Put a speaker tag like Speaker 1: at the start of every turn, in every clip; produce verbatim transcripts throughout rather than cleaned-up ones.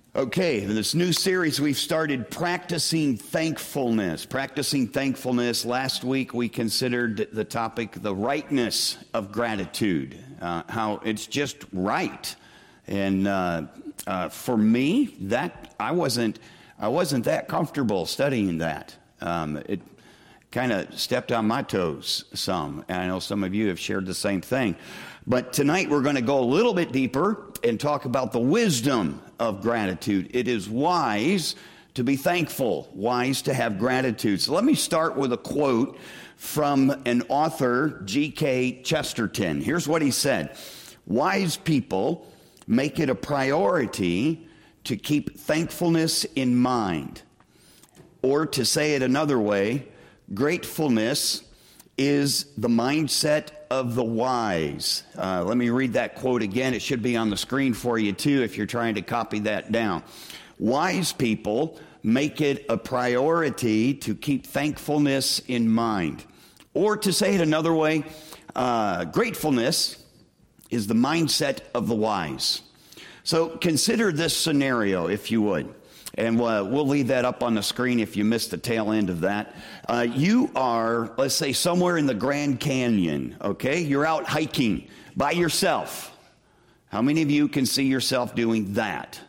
Speaker 1: Okay, in this new series we've started practicing thankfulness. Practicing thankfulness. Last week we considered the topic, the rightness of gratitude, uh, how it's just right. And uh, uh, for me, that I wasn't, I wasn't that comfortable studying that. Um, it kind of stepped on my toes some, and I know some of you have shared the same thing. But tonight we're going to go a little bit deeper and talk about the wisdom of gratitude. It is wise to be thankful, wise to have gratitude. So let me start with a quote from an author, G K Chesterton. Here's what he said: "Wise people make it a priority to keep thankfulness in mind." Or to say it another way, gratefulness is the mindset of the wise. Uh, let me read that quote again. It should be on the screen for you too if you're trying to copy that down. Wise people make it a priority to keep thankfulness in mind. Or to say it another way, uh, gratefulness is the mindset of the wise. So consider this scenario, if you would. And uh, we'll leave that up on the screen if you missed the tail end of that. Uh, you are, let's say, somewhere in the Grand Canyon, okay? You're out hiking by yourself. How many of you can see yourself doing that?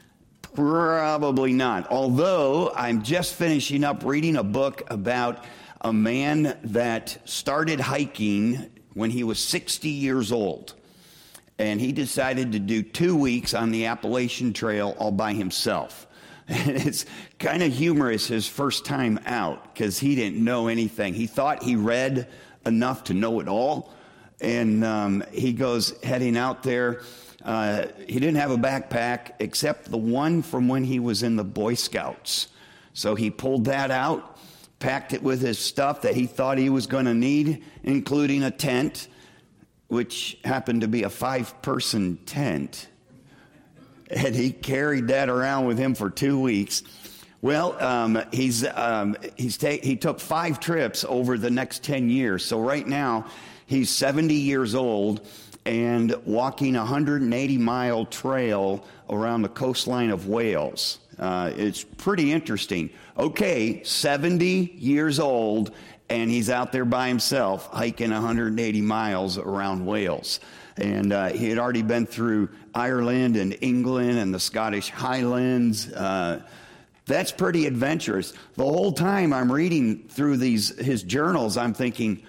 Speaker 1: Probably not. Although I'm just finishing up reading a book about a man that started hiking when he was sixty years old. And he decided to do two weeks on the Appalachian Trail all by himself. And it's kind of humorous his first time out because he didn't know anything. He thought he read enough to know it all. And um, he goes heading out there. Uh, he didn't have a backpack except the one from when he was in the Boy Scouts. So he pulled that out, packed it with his stuff that he thought he was going to need, including a tent, which happened to be a five-person tent. And he carried that around with him for two weeks. Well, um, he's um, he's ta- he took five trips over the next ten years. So right now, he's seventy years old and walking a one hundred eighty mile trail around the coastline of Wales. Uh, it's pretty interesting. Okay, seventy years old, and he's out there by himself hiking one hundred eighty miles around Wales. And uh, he had already been through Ireland and England and the Scottish Highlands. Uh, that's pretty adventurous. The whole time I'm reading through these his journals, I'm thinking,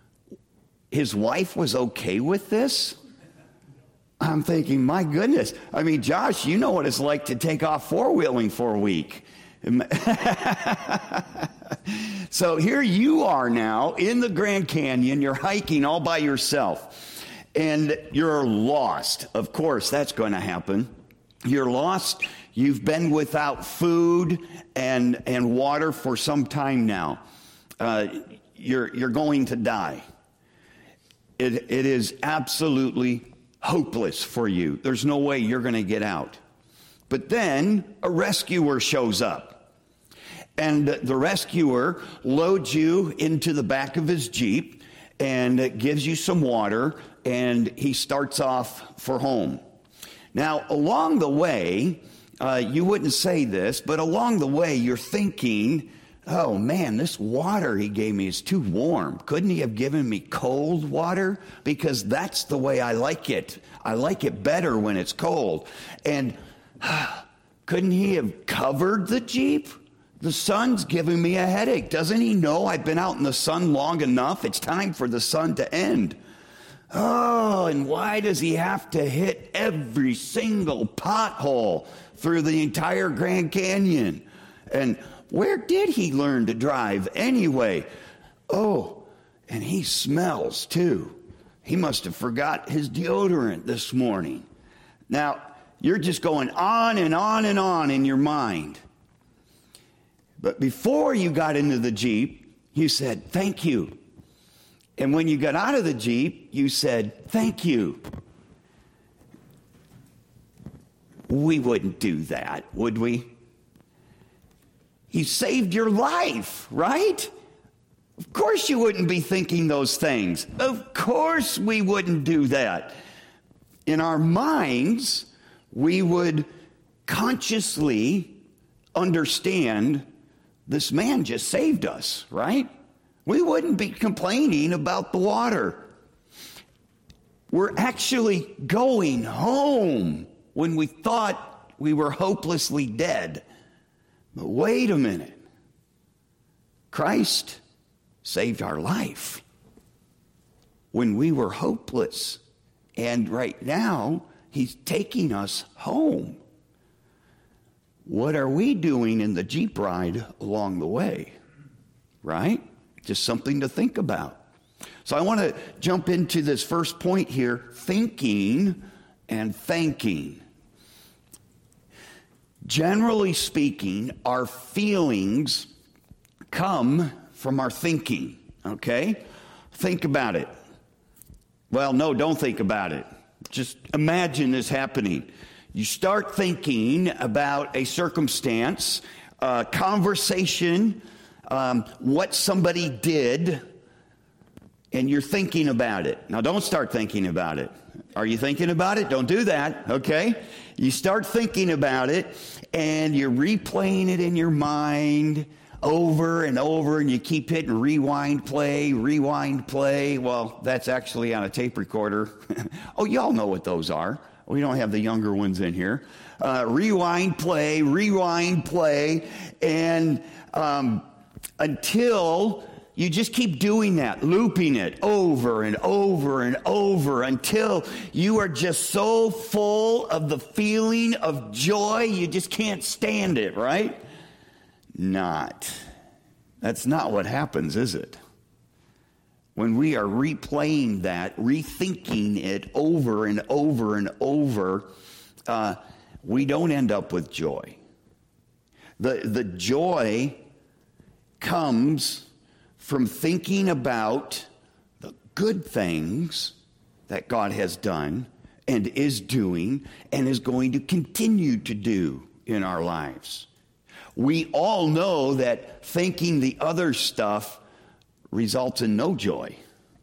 Speaker 1: his wife was okay with this? I'm thinking, my goodness. I mean, Josh, you know what it's like to take off four-wheeling for a week. So here you are now in the Grand Canyon. You're hiking all by yourself. And you're lost. Of course, that's going to happen. You're lost. You've been without food and and water for some time now. Uh, you're you're going to die. It it is absolutely hopeless for you. There's no way you're going to get out. But then a rescuer shows up, and the rescuer loads you into the back of his Jeep and gives you some water. And he starts off for home. Now, along the way, uh, you wouldn't say this, but along the way, you're thinking, oh, man, this water he gave me is too warm. Couldn't he have given me cold water? Because that's the way I like it. I like it better when it's cold. And uh, couldn't he have covered the Jeep? The sun's giving me a headache. Doesn't he know I've been out in the sun long enough? It's time for the sun to end. Oh, and why does he have to hit every single pothole through the entire Grand Canyon? And where did he learn to drive anyway? Oh, and he smells too. He must have forgot his deodorant this morning. Now, you're just going on and on and on in your mind. But before you got into the Jeep, you said, thank you. And when you got out of the Jeep, you said, thank you. We wouldn't do that, would we? He saved your life, right? Of course you wouldn't be thinking those things. Of course we wouldn't do that. In our minds, we would consciously understand this man just saved us, right? We wouldn't be complaining about the water. We're actually going home when we thought we were hopelessly dead. But wait a minute. Christ saved our life when we were hopeless. And right now, he's taking us home. What are we doing in the Jeep ride along the way? Right? Just something to think about. So I want to jump into this first point here, thinking and thanking. Generally speaking, our feelings come from our thinking, okay? Think about it. Well, no, don't think about it. Just imagine this happening. You start thinking about a circumstance, a conversation, um, what somebody did, and you're thinking about it. Now, don't start thinking about it. Are you thinking about it? Don't do that, okay? You start thinking about it, and you're replaying it in your mind over and over, and you keep hitting rewind play, rewind play. Well, that's actually on a tape recorder. Oh, y'all know what those are. We don't have the younger ones in here. Uh, rewind play, rewind play, and um, until you just keep doing that, looping it over and over and over until you are just so full of the feeling of joy, you just can't stand it, right? Not. That's not what happens, is it? When we are replaying that, rethinking it over and over and over, uh, we don't end up with joy. The, the joy comes from thinking about the good things that God has done and is doing and is going to continue to do in our lives. We all know that thinking the other stuff results in no joy.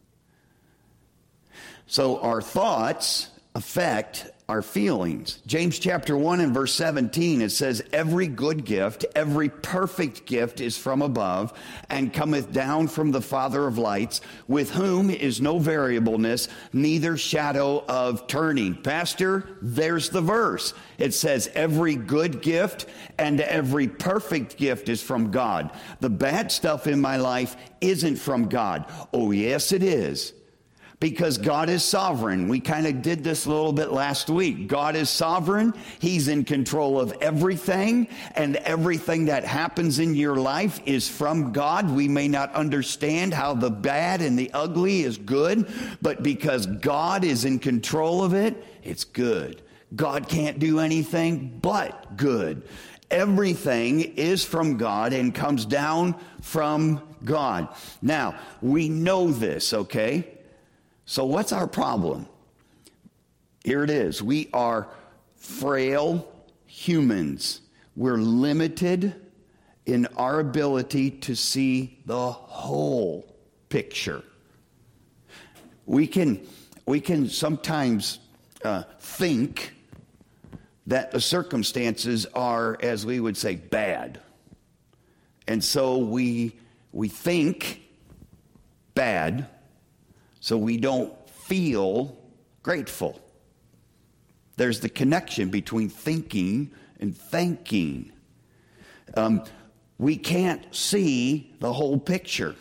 Speaker 1: So our thoughts affect our feelings. James chapter one and verse seventeen, it says, every good gift, every perfect gift is from above and cometh down from the Father of lights, with whom is no variableness, neither shadow of turning. Pastor, there's the verse. It says every good gift and every perfect gift is from God. The bad stuff in my life isn't from God. Oh, yes, it is. Because God is sovereign. We kind of did this a little bit last week. God is sovereign. He's in control of everything, and everything that happens in your life is from God. We may not understand how the bad and the ugly is good, but because God is in control of it, it's good. God can't do anything but good. Everything is from God and comes down from God. Now, we know this, okay? So what's our problem? Here it is. We are frail humans. We're limited in our ability to see the whole picture. We can, we can sometimes uh, think that the circumstances are, as we would say, bad. And so we, we think bad, so we don't feel grateful. There's the connection between thinking and thanking. Um, we can't see the whole picture.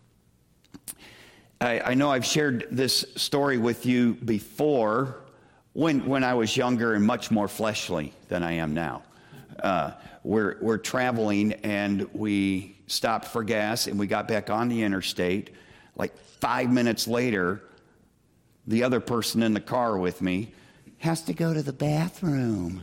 Speaker 1: I, I know I've shared this story with you before when, when I was younger and much more fleshly than I am now. Uh, we're, we're traveling and we stopped for gas and we got back on the interstate. Like five minutes later, the other person in the car with me has to go to the bathroom.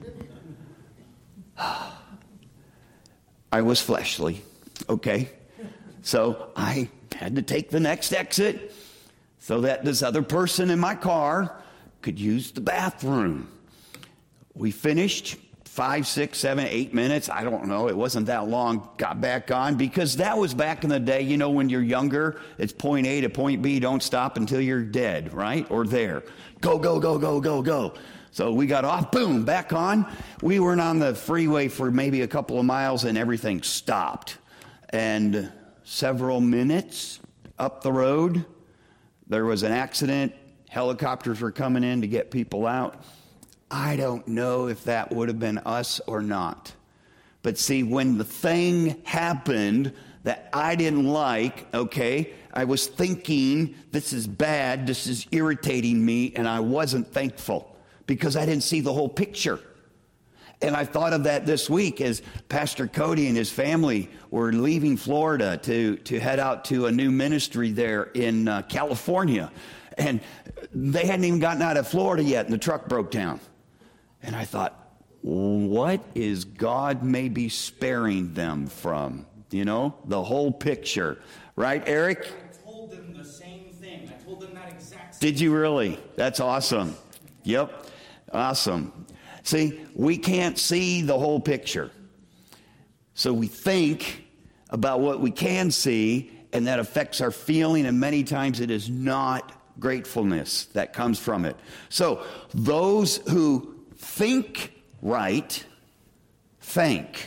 Speaker 1: I was fleshly, okay? So I had to take the next exit so that this other person in my car could use the bathroom. We finished five, six, seven, eight minutes. I don't know. It wasn't that long. Got back on because that was back in the day. You know, when you're younger, it's point A to point B. Don't stop until you're dead, right? Or there. Go, go, go, go, go, go. So we got off, boom, back on. We weren't on the freeway for maybe a couple of miles and everything stopped. And several minutes up the road, there was an accident. Helicopters were coming in to get people out. I don't know if that would have been us or not. But see, when the thing happened that I didn't like, okay, I was thinking, this is bad, this is irritating me, and I wasn't thankful because I didn't see the whole picture. And I thought of that this week as Pastor Cody and his family were leaving Florida to, to head out to a new ministry there in uh, California. And they hadn't even gotten out of Florida yet, and the truck broke down. And I thought, what is God maybe sparing them from? You know, the whole picture. Right, Eric?
Speaker 2: I told them the same thing. I told them that exact same
Speaker 1: Did you really? That's awesome. Yep. Awesome. See, we can't see the whole picture. So we think about what we can see, and that affects our feeling, and many times it is not gratefulness that comes from it. So those who think right, thank.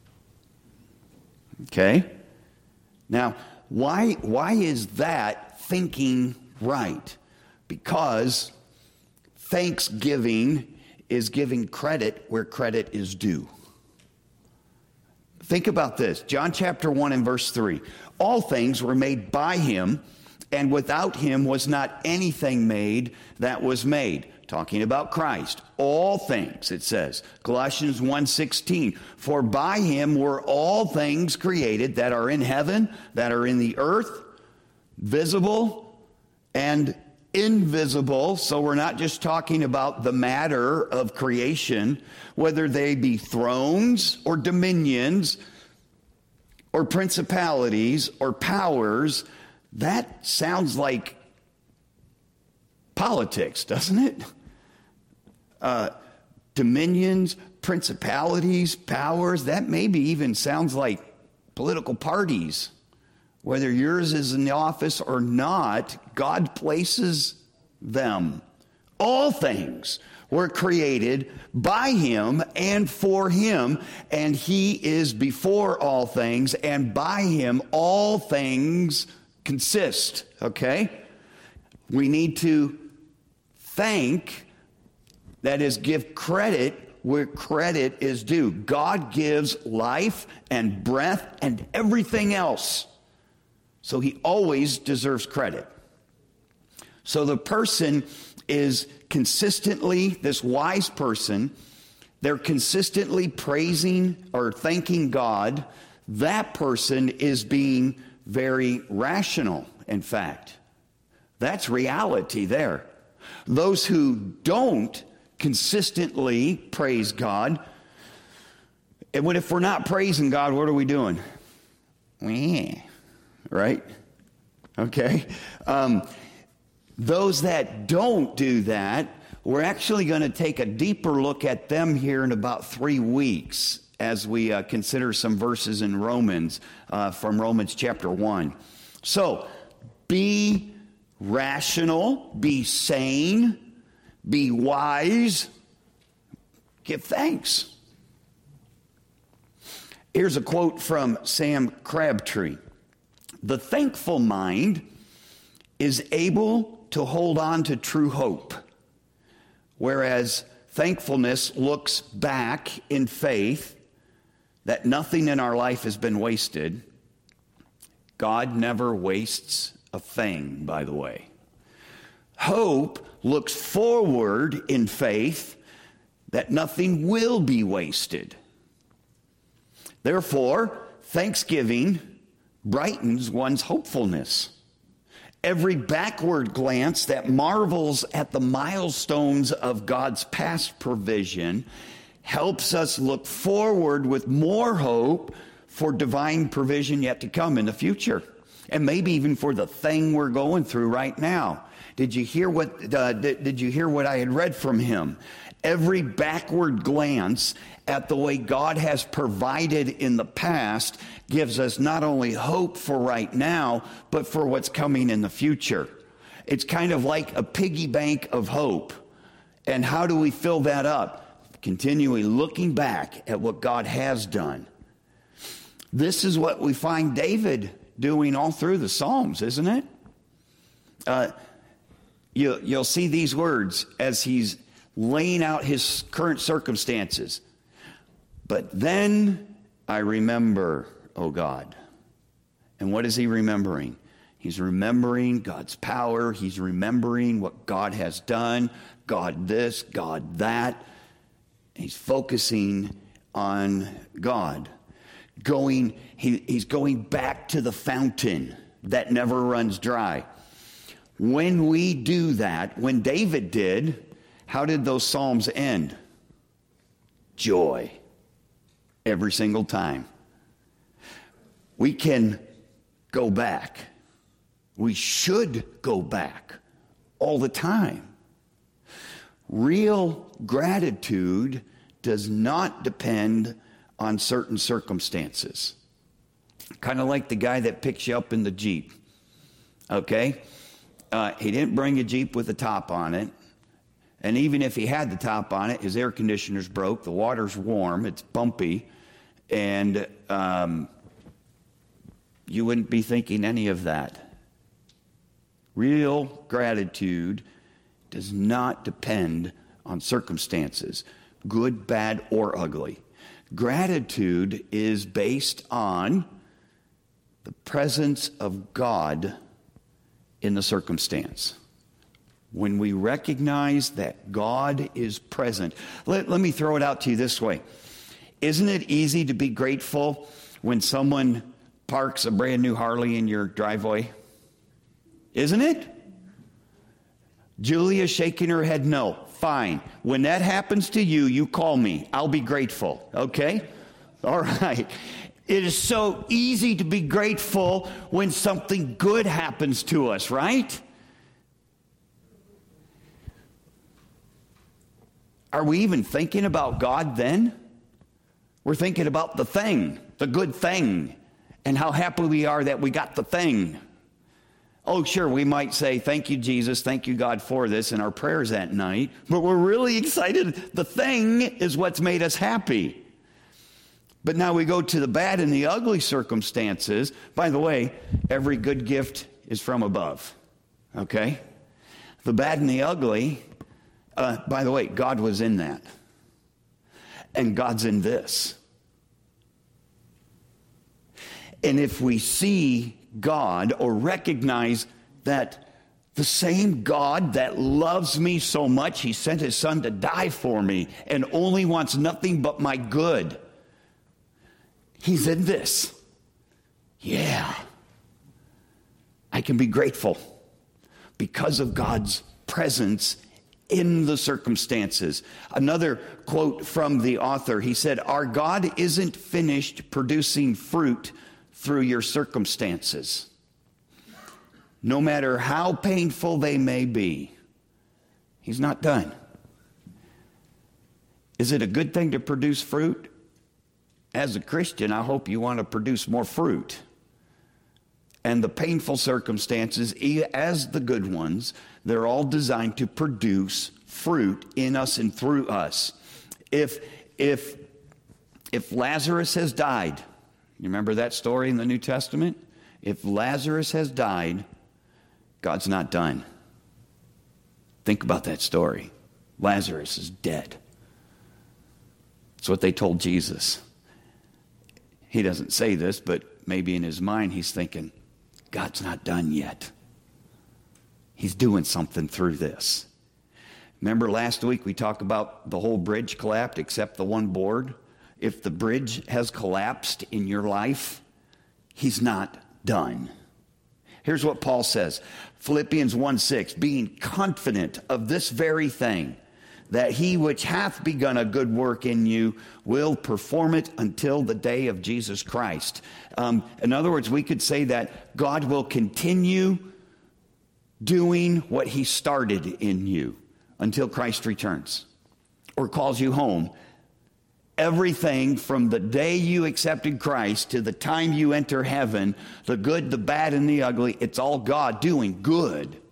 Speaker 1: Okay? Now, why, why is that thinking right? Because thanksgiving is giving credit where credit is due. Think about this. John chapter one and verse three. All things were made by him, and without him was not anything made that was made. Talking about Christ. All things, it says. Colossians one sixteen. For by him were all things created that are in heaven, that are in the earth, visible and invisible. So we're not just talking about the matter of creation, whether they be thrones or dominions or principalities or powers. That sounds like politics, doesn't it? Uh, dominions, principalities, powers, that maybe even sounds like political parties. Whether yours is in the office or not, God places them. All things were created by him and for him, and he is before all things, and by him all things consist. Okay? We need to thank, that is, give credit where credit is due. God gives life and breath and everything else. So he always deserves credit. So the person is consistently, this wise person, they're consistently praising or thanking God. That person is being very rational, in fact. That's reality there. Those who don't consistently praise God, and what if we're not praising God, what are we doing? Right? Okay. Um, those that don't do that, we're actually going to take a deeper look at them here in about three weeks as we uh, consider some verses in Romans, uh, from Romans chapter one. So, be rational, be sane, be wise, give thanks. Here's a quote from Sam Crabtree. The thankful mind is able to hold on to true hope, whereas thankfulness looks back in faith that nothing in our life has been wasted. God never wastes a thing, by the way. Hope looks forward in faith that nothing will be wasted. Therefore, thanksgiving brightens one's hopefulness. Every backward glance that marvels at the milestones of God's past provision helps us look forward with more hope for divine provision yet to come in the future, and maybe even for the thing we're going through right now. Did you hear what uh, did, did you hear what I had read from him? Every backward glance at the way God has provided in the past gives us not only hope for right now, but for what's coming in the future. It's kind of like a piggy bank of hope. And how do we fill that up? Continually looking back at what God has done. This is what we find David doing all through the Psalms, isn't it? Uh, you, you'll see these words as he's laying out his current circumstances. But then I remember, oh God. And what is he remembering? He's remembering God's power. He's remembering what God has done. God this, God that. He's focusing on God. Going, he, he's going back to the fountain that never runs dry. When we do that, when David did, how did those Psalms end? Joy. Every single time. We can go back. We should go back all the time. Real gratitude does not depend on certain circumstances. Kind of like the guy that picks you up in the Jeep. Okay? Uh, he didn't bring a Jeep with a top on it. And even if he had the top on it, his air conditioner's broke, the water's warm, it's bumpy, and um, you wouldn't be thinking any of that. Real gratitude does not depend on circumstances, good, bad, or ugly. Gratitude is based on the presence of God in the circumstance. When we recognize that God is present. Let, let me throw it out to you this way. Isn't it easy to be grateful when someone parks a brand new Harley in your driveway? Isn't it? Julia's shaking her head no. Fine. When that happens to you, you call me. I'll be grateful. Okay? All right. It is so easy to be grateful when something good happens to us, right? Are we even thinking about God then? We're thinking about the thing, the good thing, and how happy we are that we got the thing. Oh, sure, we might say, thank you, Jesus, thank you, God, for this in our prayers at night, but we're really excited. The thing is what's made us happy. But now we go to the bad and the ugly circumstances. By the way, every good gift is from above, okay? The bad and the ugly, uh, by the way, God was in that. And God's in this. And if we see God or recognize that the same God that loves me so much, he sent his son to die for me and only wants nothing but my good. He's in this. Yeah. I can be grateful because of God's presence in the circumstances. Another quote from the author, he said, our God isn't finished producing fruit through your circumstances. No matter how painful they may be, he's not done. Is it a good thing to produce fruit? As a Christian, I hope you want to produce more fruit. And the painful circumstances, as the good ones, they're all designed to produce fruit in us and through us. If, if, if Lazarus has died, you remember that story in the New Testament? If Lazarus has died, God's not done. Think about that story. Lazarus is dead. That's what they told Jesus. He doesn't say this, but maybe in his mind he's thinking, God's not done yet. He's doing something through this. Remember last week we talked about the whole bridge collapsed except the one board? If the bridge has collapsed in your life, he's not done. Here's what Paul says, Philippians one six, being confident of this very thing, that he which hath begun a good work in you will perform it until the day of Jesus Christ. Um, in other words, we could say that God will continue doing what he started in you until Christ returns or calls you home. Everything from the day you accepted Christ to the time you enter heaven, the good, the bad, and the ugly, it's all God doing good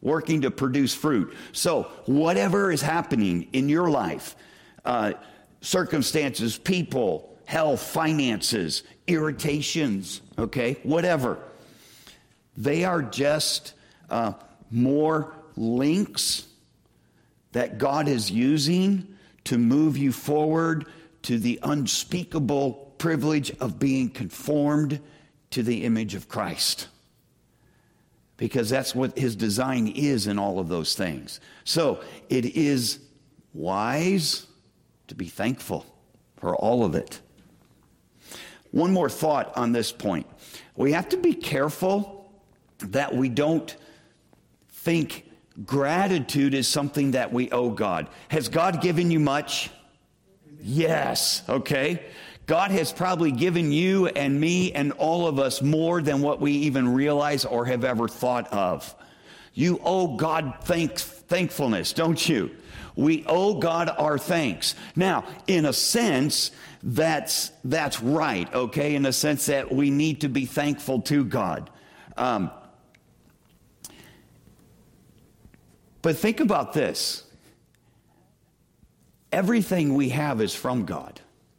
Speaker 1: working to produce fruit. So whatever is happening in your life, uh, circumstances, people, health, finances, irritations, okay, whatever, they are just uh, more links that God is using to move you forward to the unspeakable privilege of being conformed to the image of Christ. Because that's what his design is in all of those things. So it is wise to be thankful for all of it. One more thought on this point. We have to be careful that we don't think gratitude is something that we owe God. Has God given you much? Yes. Okay. God has probably given you and me and all of us more than what we even realize or have ever thought of. You owe God thanks, thankfulness, don't you? We owe God our thanks. Now, in a sense, that's that's right, okay? In the sense that we need to be thankful to God. Um, but think about this. Everything we have is from God.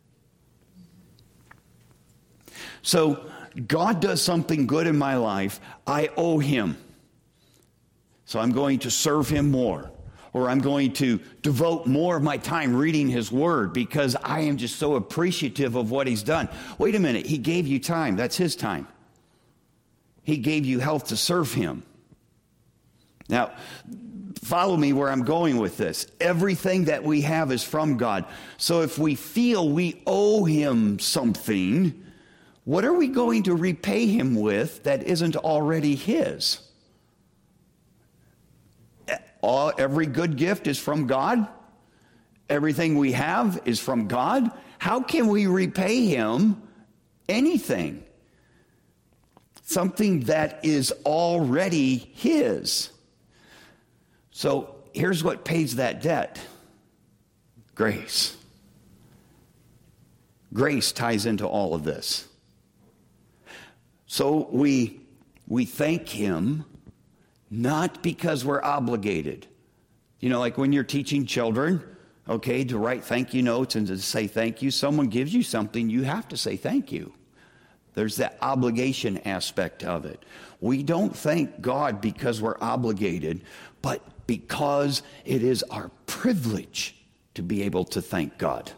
Speaker 1: So God does something good in my life. I owe him. So I'm going to serve him more. Or I'm going to devote more of my time reading his word because I am just so appreciative of what he's done. Wait a minute. He gave you time. That's his time. He gave you health to serve him. Now, follow me where I'm going with this. Everything that we have is from God. So if we feel we owe him something, what are we going to repay him with that isn't already his? All, every good gift is from God. Everything we have is from God. How can we repay him anything? Something that is already his. So here's what pays that debt. Grace. Grace ties into all of this. So we we thank him not because we're obligated. You know, like when you're teaching children, okay, to write thank you notes and to say thank you. Someone gives you something, you have to say thank you. There's that obligation aspect of it. We don't thank God because we're obligated, but because it is our privilege to be able to thank God.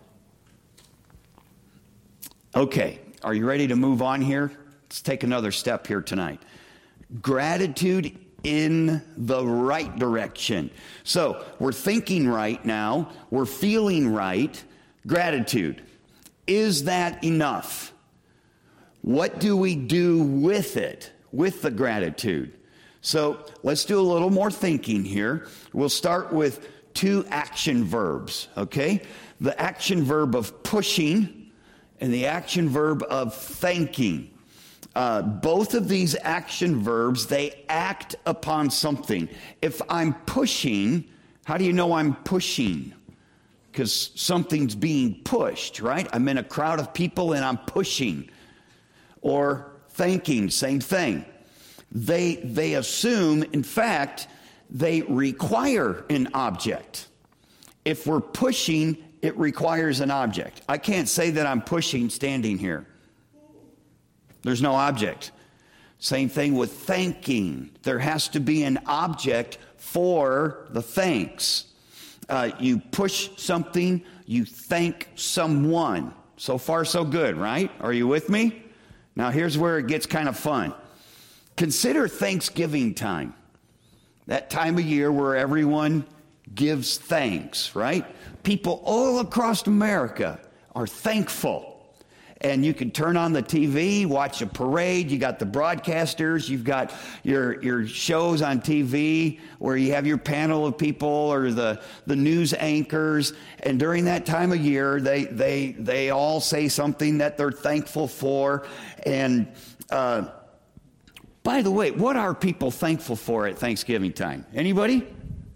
Speaker 1: Okay, are you ready to move on here? Let's take another step here tonight. Gratitude in the right direction. So we're thinking right now. We're feeling right. Gratitude. Is that enough? What do we do with it, with the gratitude? So let's do a little more thinking here. We'll start with two action verbs, okay? The action verb of pushing and the action verb of thanking. Uh, both of these action verbs, they act upon something. If I'm pushing, how do you know I'm pushing? Because something's being pushed, right? I'm in a crowd of people and I'm pushing. Or thanking, same thing. They, they assume, in fact, they require an object. If we're pushing, it requires an object. I can't say that I'm pushing standing here. There's no object. Same thing with thanking. There has to be an object for the thanks. Uh, you push something, you thank someone. So far, so good, right? Are you with me? Now, here's where it gets kind of fun. Consider Thanksgiving time. That time of year where everyone gives thanks, right? People all across America are thankful. And you can turn on the T V, watch a parade. You got the broadcasters. You've got your your shows on T V where you have your panel of people or the, the news anchors. And during that time of year, they they they all say something that they're thankful for. And uh, by the way, what are people thankful for at Thanksgiving time? Anybody?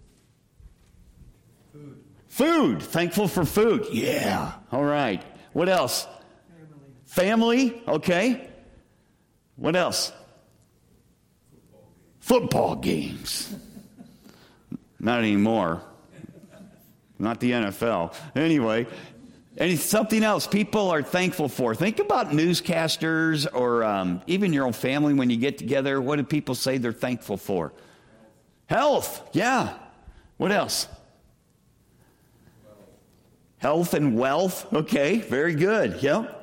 Speaker 1: Food. Food. Thankful for food. Yeah. All right. What else? Family, okay. What else? Football games. Football games. Not anymore. Not the N F L. Anyway, and something else people are thankful for. Think about newscasters or um, even your own family when you get together. What do people say they're thankful for? Health. Yeah. What else? Health and wealth. Okay, very good. Yep.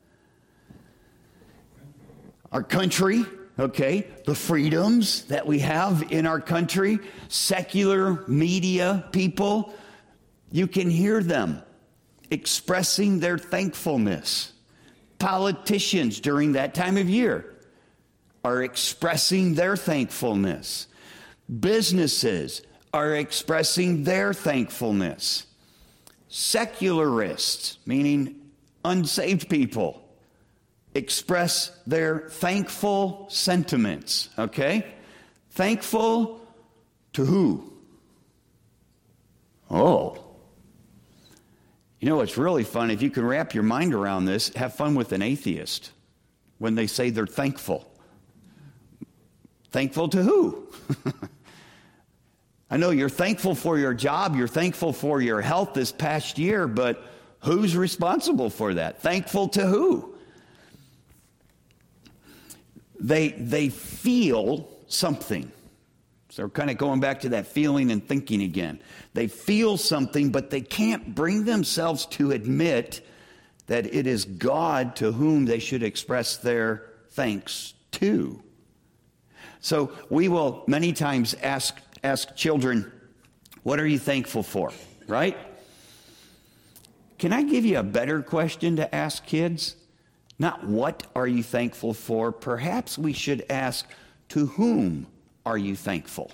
Speaker 1: Our country. Okay, the freedoms that we have in our country. Secular media people. You can hear them expressing their thankfulness. Politicians during that time of year are expressing their thankfulness. Businesses are expressing their thankfulness. Secularists, meaning unsaved people, express their thankful sentiments. Okay? Thankful to who? Oh. You know, it's really fun. If you can wrap your mind around this, have fun with an atheist when they say they're thankful. Thankful to who? I know you're thankful for your job. You're thankful for your health this past year, but who's responsible for that? Thankful to who? They, they feel something. So we're kind of going back to that feeling and thinking again. They feel something, but they can't bring themselves to admit that it is God to whom they should express their thanks to. So we will many times ask ask children, what are you thankful for? Right? Can I give you a better question to ask kids? Not what are you thankful for? Perhaps we should ask, to whom are you thankful?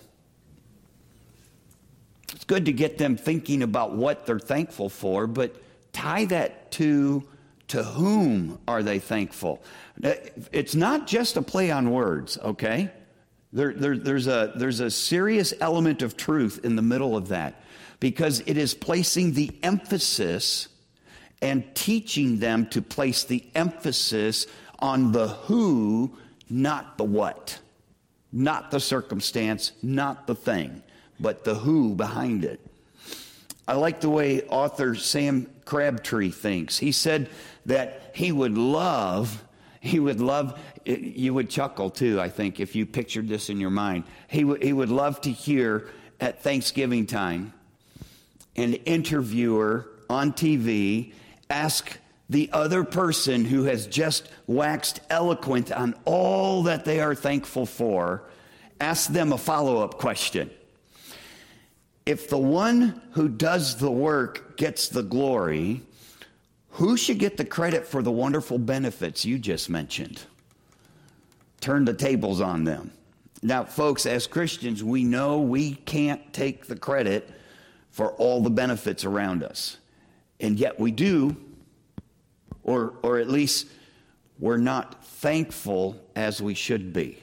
Speaker 1: It's good to get them thinking about what they're thankful for, but tie that to to whom are they thankful? It's not just a play on words, okay? There, there, there's a there's a serious element of truth in the middle of that, because it is placing the emphasis and teaching them to place the emphasis on the who, not the what. Not the circumstance, not the thing, but the who behind it. I like the way author Sam Crabtree thinks. He said that he would love, he would love, you would chuckle too, I think, if you pictured this in your mind. He, w- he would love to hear at Thanksgiving time an interviewer on T V ask the other person who has just waxed eloquent on all that they are thankful for, ask them a follow-up question. If the one who does the work gets the glory, who should get the credit for the wonderful benefits you just mentioned? Turn the tables on them. Now, folks, as Christians, we know we can't take the credit for all the benefits around us. And yet we do. Or, or at least we're not thankful as we should be.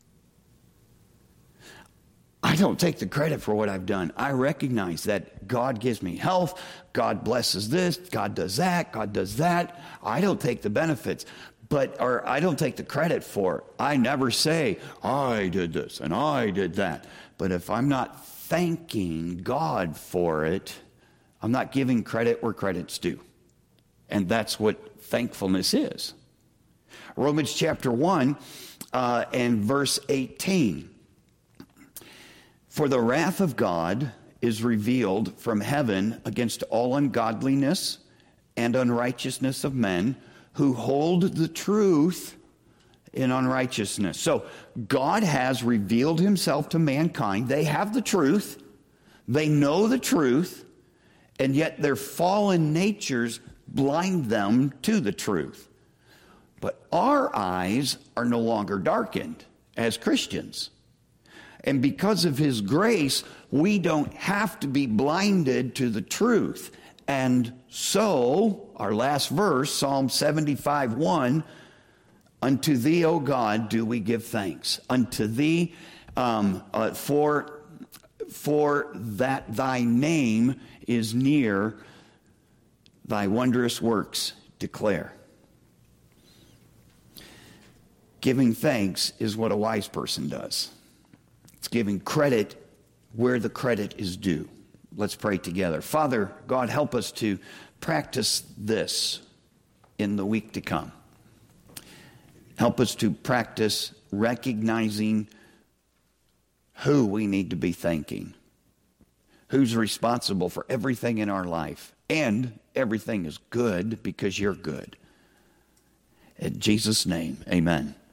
Speaker 1: I don't take the credit for what I've done. I recognize that God gives me health. God blesses this. God does that. God does that. I don't take the benefits, but or I don't take the credit for it. I never say, I did this and I did that. But if I'm not thanking God for it, I'm not giving credit where credit's due. And that's what thankfulness is. Romans chapter one uh, and verse eighteen. For the wrath of God is revealed from heaven against all ungodliness and unrighteousness of men who hold the truth in unrighteousness. So God has revealed himself to mankind. They have the truth. They know the truth. And yet their fallen natures blind them to the truth. But our eyes are no longer darkened as Christians. And because of his grace, we don't have to be blinded to the truth. And so, our last verse, Psalm seventy-five one, unto thee, O God, do we give thanks. Unto thee, um, uh, for, for that thy name is near, thy wondrous works declare. Giving thanks is what a wise person does. It's giving credit where the credit is due. Let's pray together. Father, God, help us to practice this in the week to come. Help us to practice recognizing who we need to be thanking, who's responsible for everything in our life, and everything is good because you're good. In Jesus' name, amen.